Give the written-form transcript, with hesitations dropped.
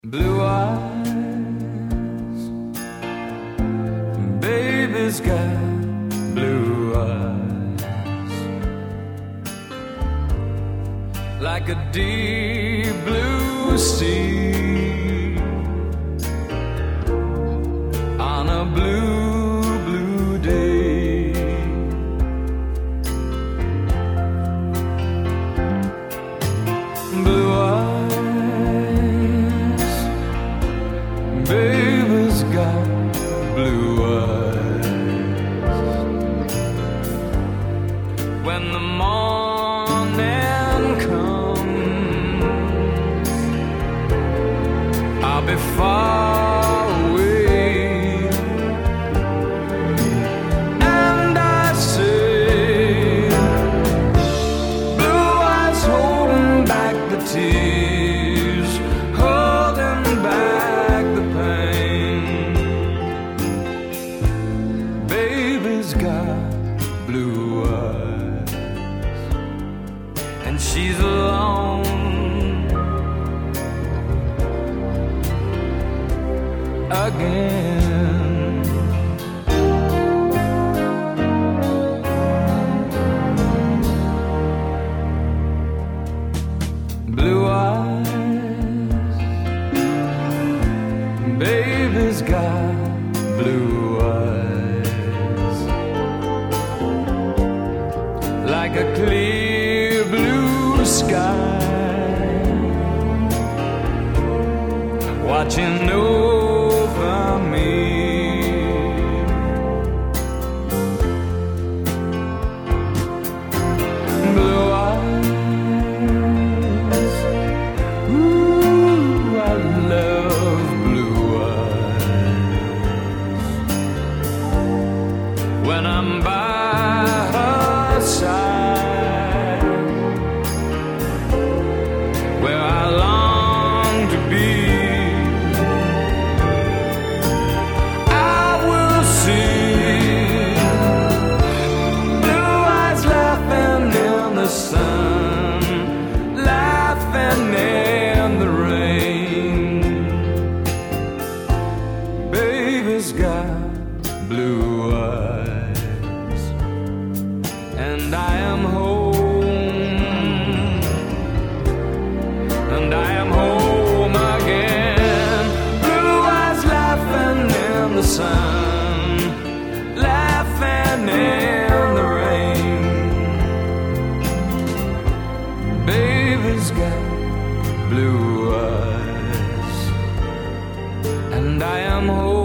Blue eyes, baby's got blue eyes, like a deep blue sea on a blue, blue day. Blue eyes, baby's got blue eyes. When the morning comes, I'll be far away, and I say, blue eyes holding back the tears, holding back the pain. Baby's got blue eyes, and she's alone again. Blue eyes, baby's got blue eyes, like a clear blue sky, watching over me. Blue eyes, ooh, I love blue eyes. When I'm by her side, where I long to be, I will see blue eyes laughing in the sun, laughing in the rain. Baby's got blue eyes, and I am home, and I am home again. Blue eyes laughing in the sun, laughing in the rain. Baby's got blue eyes, and I am home.